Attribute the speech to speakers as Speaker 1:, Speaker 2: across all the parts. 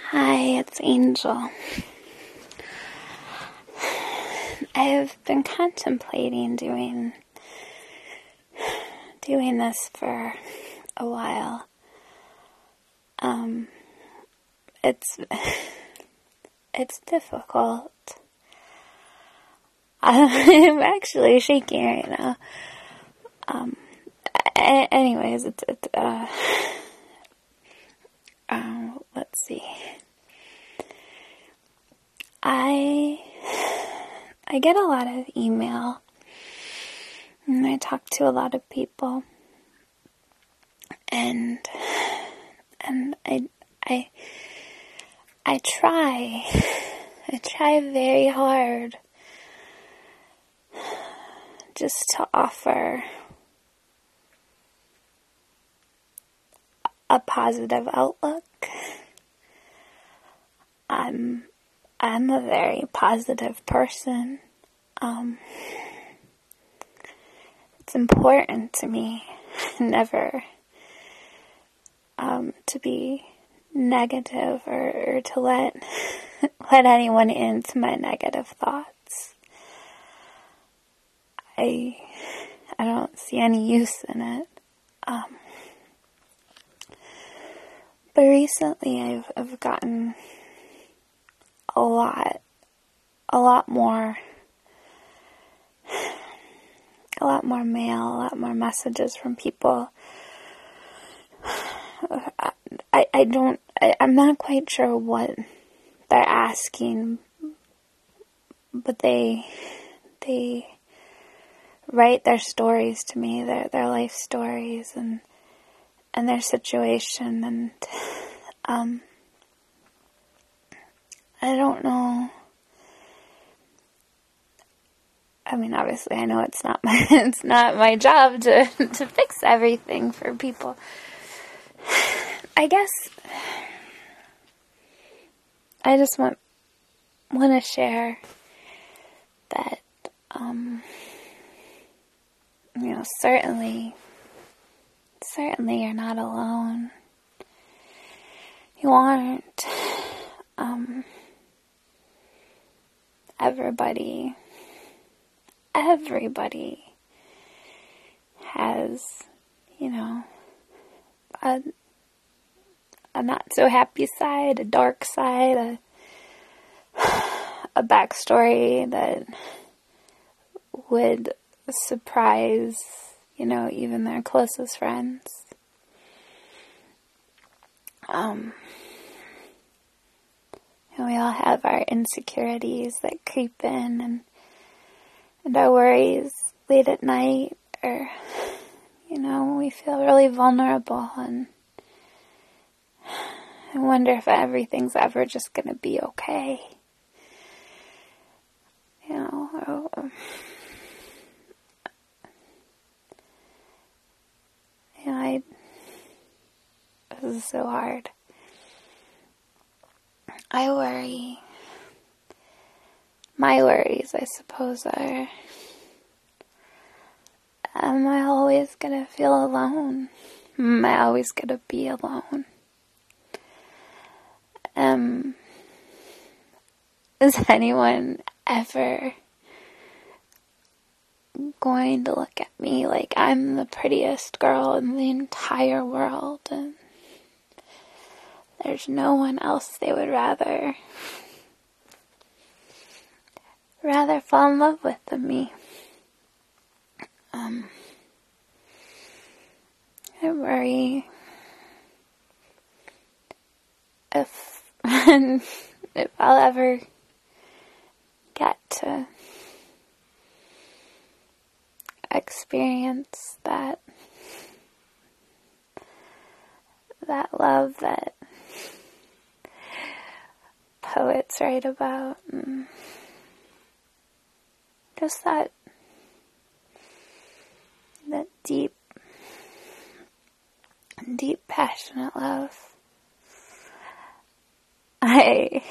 Speaker 1: Hi, it's Angel. I've been contemplating doing this for a while. It's difficult. I'm actually shaking right now. Anyways, let's see. I get a lot of email, and I talk to a lot of people, and I try very hard just to offer a positive outlook. I'm a very positive person. It's important to me never to be negative or to let anyone into my negative thoughts. I don't see any use in it. But recently I've gotten a lot more mail, a lot more messages from people. I'm not quite sure what they're asking, but they write their stories to me, their life stories and their situation, and I don't know. I mean, obviously, I know it's not my job to fix everything for people. I guess I just want to share that, certainly you're not alone. You aren't. Everybody has, a not so happy side, a dark side, a backstory that would surprise, even their closest friends. We all have our insecurities that creep in, and our worries late at night, or, we feel really vulnerable, and I wonder if everything's ever just gonna be okay. This is so hard. I worry. My worries, I suppose, are, am I always gonna feel alone? Am I always gonna be alone? Is anyone ever going to look at me like I'm the prettiest girl in the entire world, and there's no one else they would rather fall in love with than me? I worry if I'll ever get to experience that love that poets write about, and just that deep passionate love. I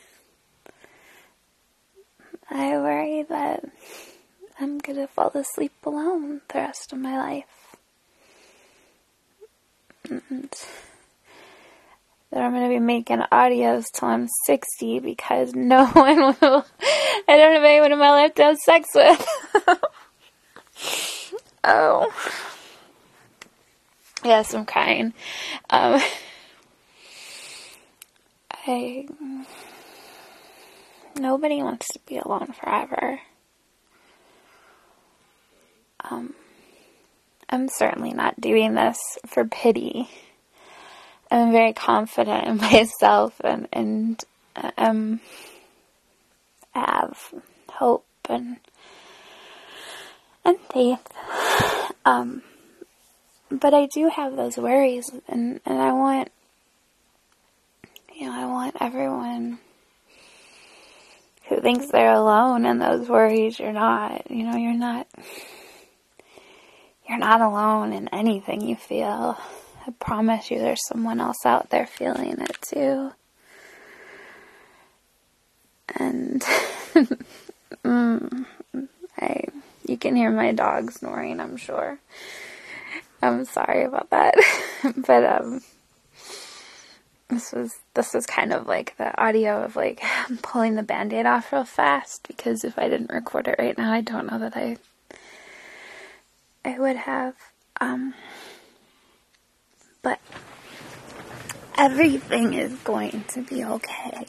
Speaker 1: worry that I'm gonna fall asleep alone the rest of my life. And that I'm going to be making audios till I'm 60 because no one will, I don't have anyone in my life to have sex with. Oh. Yes, I'm crying. Nobody wants to be alone forever. I'm certainly not doing this for pity. I'm very confident in myself and have hope and faith. But I do have those worries, and I want, I want everyone who thinks they're alone in those worries. You're not, you're not alone in anything you feel. I promise you there's someone else out there feeling it too. And you can hear my dog snoring, I'm sure. I'm sorry about that. But this was kind of like the audio of like pulling the Band-Aid off real fast, because if I didn't record it right now, I don't know that I would have. But everything is going to be okay.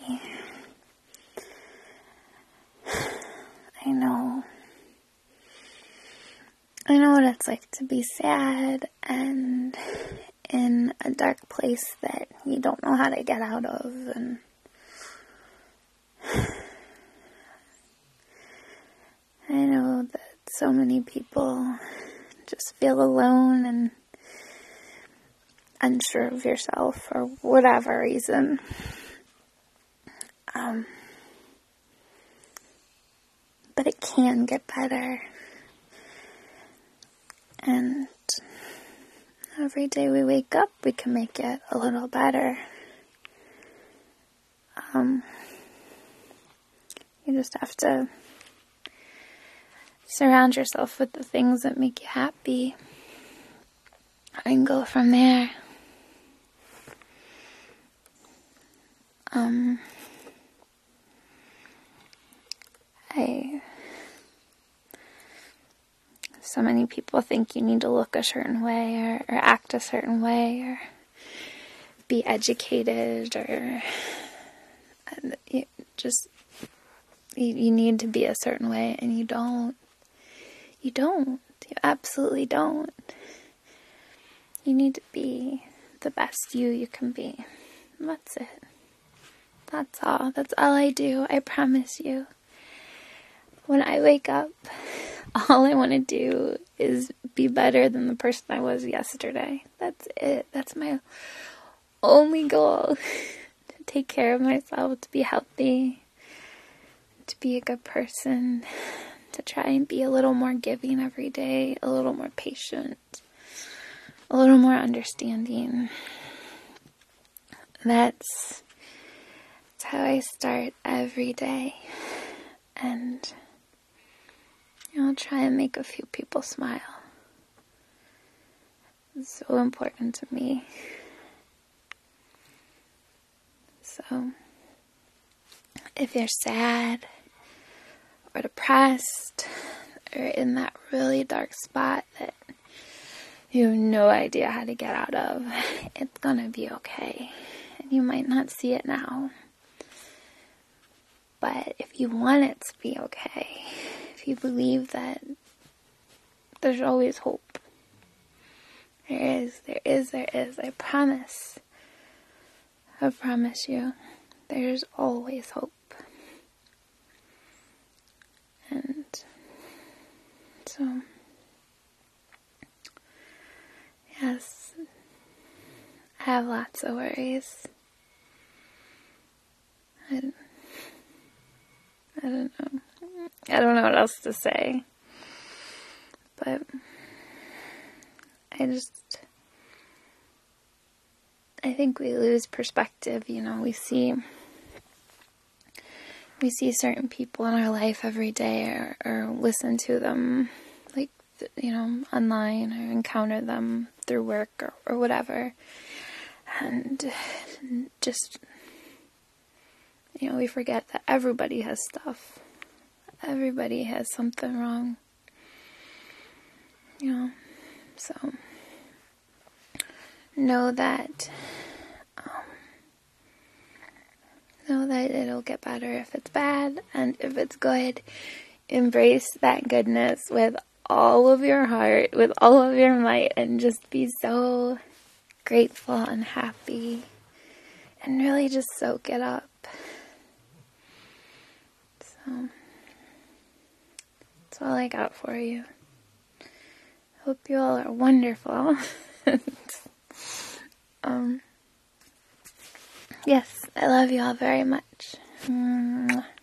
Speaker 1: I know what it's like to be sad and in a dark place that you don't know how to get out of, and I know that so many people just feel alone and unsure of yourself for whatever reason. But it can get better. And every day we wake up, we can make it a little better. You just have to surround yourself with the things that make you happy and go from there. So many people think you need to look a certain way or act a certain way or be educated or you need to be a certain way, and you don't. You absolutely don't. You need to be the best you can be. And that's it. That's all I do, I promise you. When I wake up, all I want to do is be better than the person I was yesterday. That's it. That's my only goal. To take care of myself, to be healthy, to be a good person, to try and be a little more giving every day, a little more patient, a little more understanding. That's how I start every day. And I'll try and make a few people smile. It's so important to me. So, if you're sad or depressed or in that really dark spot that you have no idea how to get out of, it's gonna be okay. And you might not see it now. But if you want it to be okay, if you believe that there's always hope, there is, I promise you, there's always hope. And so, yes, I have lots of worries. I don't know what else to say, but I think we lose perspective. We see certain people in our life every day or listen to them, like, online or encounter them through work or whatever. And just, we forget that everybody has stuff. Everybody has something wrong. So know that it'll get better if it's bad, and if it's good, embrace that goodness with all of your heart, with all of your might, and just be so grateful and happy, and really just soak it up. So that's all I got for you. Hope you all are wonderful. Yes, I love you all very much. Mwah.